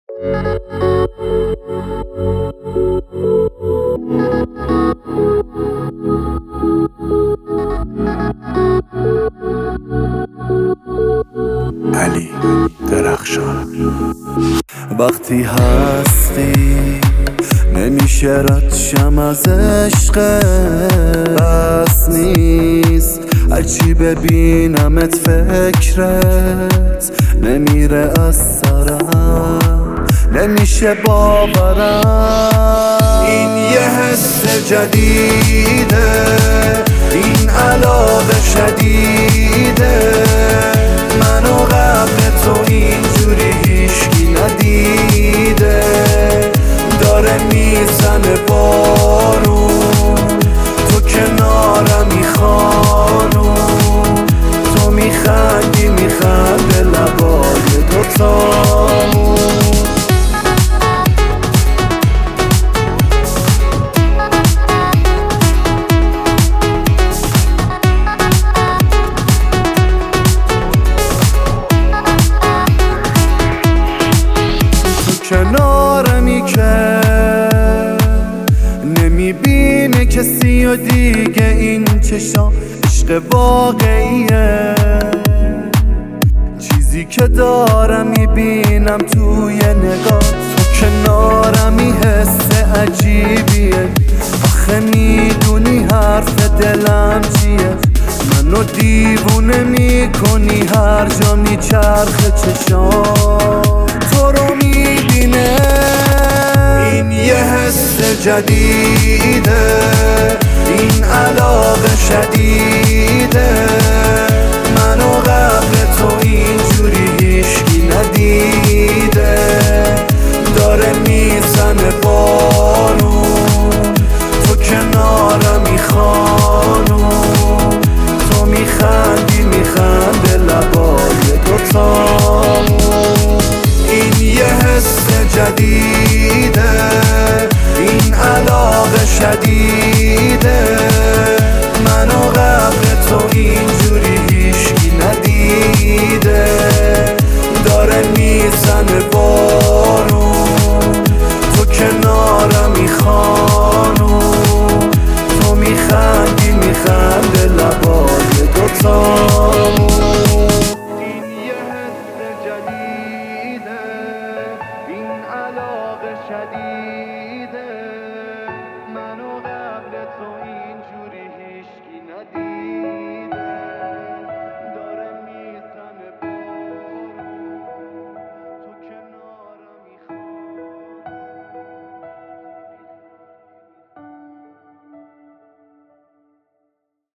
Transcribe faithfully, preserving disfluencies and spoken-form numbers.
علی درخشان. وقتی هستی نمیشه رد شم از عشق، بس نیست هرچی ببینمت فکرت نمیره از سرم، نمیشه باورم. این یه حس جدیده، این علاقه شدیده، منو قبل تو اینجوری هیچکی ندیده. داره میزنه بارون، تو کنارمی خانون، تو میخندی میخنده لبای دوتامون. کنارمی که نمیبینه کسی و دیگه، این چشام عشق واقعیه. چیزی که دارم میبینم توی نگاه، تو کنارمی حس عجیبیه. آخه میدونی حرف دلم چیه، منو دیوونه میکنی هر جا میچرخه چشام تو رو میبینه. این یه حس جدیده، این علاقه شدیده، منو قبل تو اینجوری هیچکی ندیده. داره میزنه بارون، تو کنارمی خانون، تو میخندی میخنده لبای دوتامون. این یه حس جدیده، این علاقه شدیده،